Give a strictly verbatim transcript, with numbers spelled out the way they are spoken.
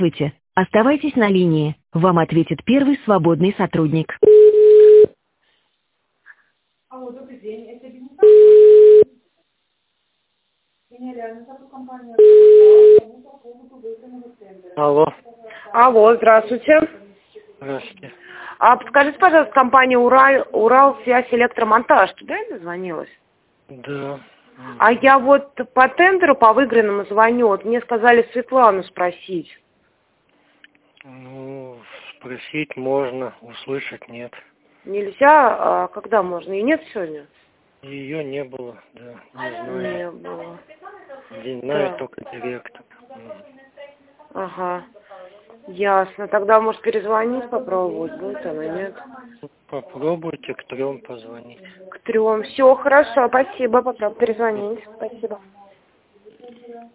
Здравствуйте. Оставайтесь на линии. Вам ответит первый свободный сотрудник. Алло, добрый день. Это Бенефис. Меня реально зовут компания по поводу выигранного тендера. Алло. Алло, здравствуйте. Здравствуйте. А подскажите, пожалуйста, компания Урал, Уралсвязь Электромонтаж, туда я дозвонилась? Да. А я вот по тендеру, по выигранному звоню, вот мне сказали Светлану спросить. Ну, спросить можно, услышать нет. Нельзя, а когда можно? И нет сегодня? Ее не было, да, не знаю. Не было. Не знаю, Да. только директор. Ага. Ясно. Тогда, может, перезвонить, попробовать будет, она нет. Попробуйте к трем позвонить. К трем. Все, хорошо, спасибо, попробуй перезвонить. Спасибо.